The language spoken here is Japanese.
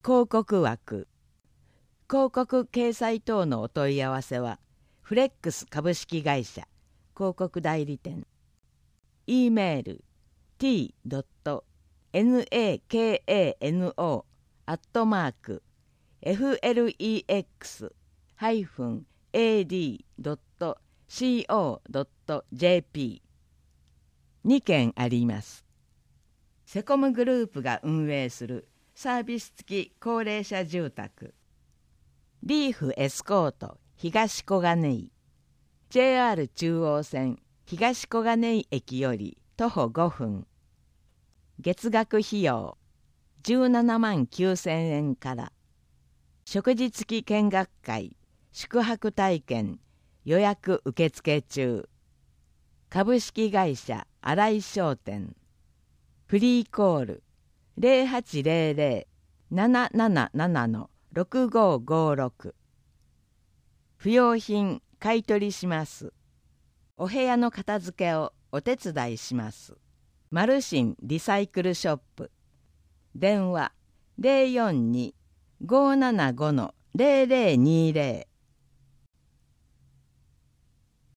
広告枠。広告掲載等のお問い合わせは、フレックス株式会社広告代理店。E メール t.nakano@flex-ad.co.jp 2件あります。セコムグループが運営するサービス付き高齢者住宅リーフエスコート東小金井 JR 中央線東小金井駅より徒歩5分。月額費用17万9,000円から。食事付き見学会宿泊体験予約受付中。株式会社新井商店。フリーコール 0800-777-6556。不要品買い取りします。お部屋の片付けをお手伝いします。マルシンリサイクルショップ。電話 042-575-0020